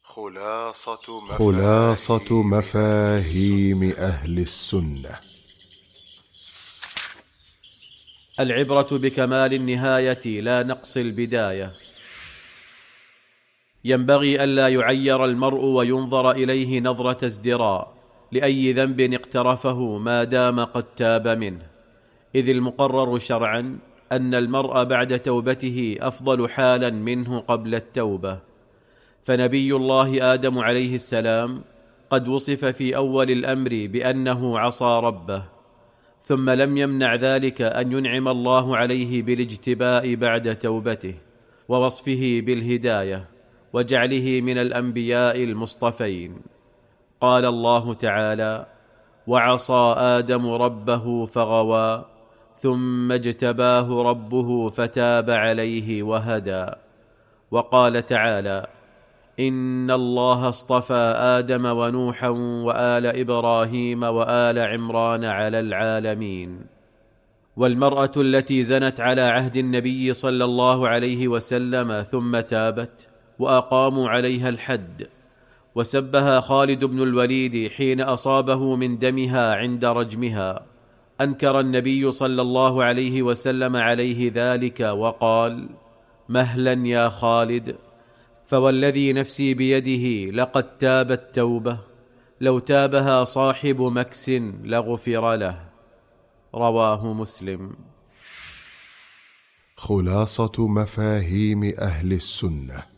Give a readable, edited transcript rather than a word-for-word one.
خلاصة مفاهيم أهل السنة. العبرة بكمال النهاية لا نقص البداية. ينبغي ألا يعير المرء وينظر إليه نظرة ازدراء لأي ذنب اقترفه ما دام قد تاب منه، إذ المقرر شرعا أن المرء بعد توبته أفضل حالا منه قبل التوبة. فنبي الله آدم عليه السلام قد وصف في أول الأمر بأنه عصى ربه، ثم لم يمنع ذلك أن ينعم الله عليه بالاجتباء بعد توبته، ووصفه بالهداية، وجعله من الأنبياء المصطفين. قال الله تعالى: وعصى آدم ربه فغوى ثم اجتباه ربه فتاب عليه وهدى. وقال تعالى: إن الله اصطفى آدم ونوحا وآل إبراهيم وآل عمران على العالمين. والمرأة التي زنت على عهد النبي صلى الله عليه وسلم ثم تابت وأقاموا عليها الحد، وسبها خالد بن الوليد حين أصابه من دمها عند رجمها، أنكر النبي صلى الله عليه وسلم عليه ذلك وقال: مهلا يا خالد، فوالذي نفسي بيده لقد تابت توبة لو تابها صاحب مكس لغفر له. رواه مسلم. خلاصة مفاهيم أهل السنة.